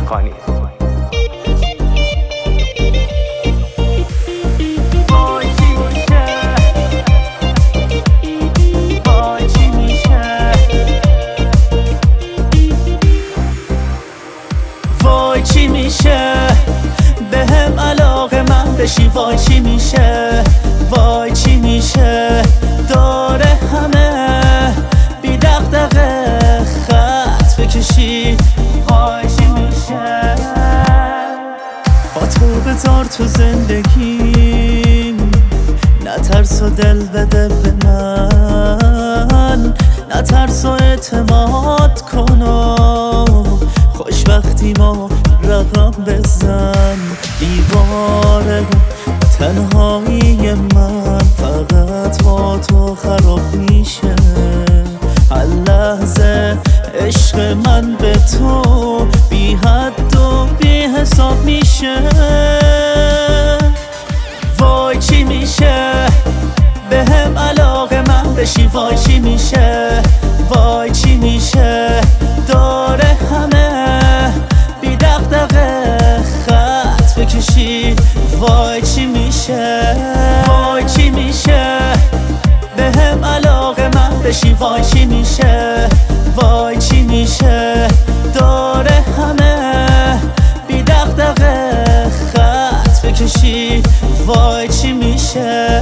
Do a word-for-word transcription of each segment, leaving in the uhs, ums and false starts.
کنید. وای چی میشه بهم علاقه من بشی، وای چی میشه، وای چی میشه داره همه بی دغدغه خط بکشی، وای چی میشه. با تو بذار تو زندگیم، نترس و دل بده به من، نترس و اعتماد کن و خوشبختی ما رقم بزن. دیوار تنهایی من فقط با تو خراب میشه، هر لحظه عشق من به تو بی حد و بی حساب میشه. وای چی میشه بهم علاقه من بشی، وای چی میشه، وای چی میشه داره همه بی دغدغه خط بکشی، وای چی میشه، وای چی میشه بهم علاقه من بشی، وای چی میشه، وای چی میشه داره همه بی دغدغه خط بکشی، وای چی میشه.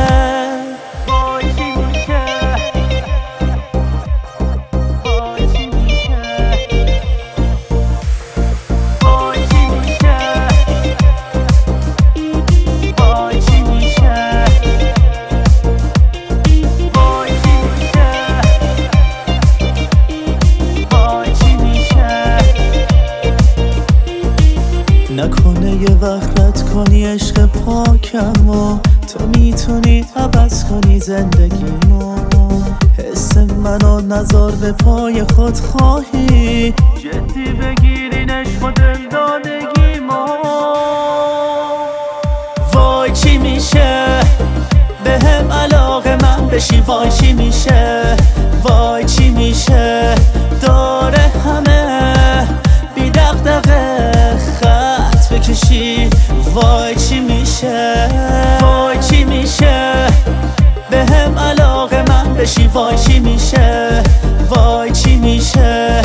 نکنه یه وقت رد کنی عشق پاکم و تو میتونی عوض کنی زندگیمو، حس منو نذار به پای خود خواهی، جدی بگیرین عشق و دلدادگیمو. وای چی میشه بهم علاقه من بشی، وای چی میشه، وای چی میشه داره همه بی دغدغه خط بکشی، وای چی میشه، وای چی میشه بهم علاقه من بشی، وای چی میشه، وای چی میشه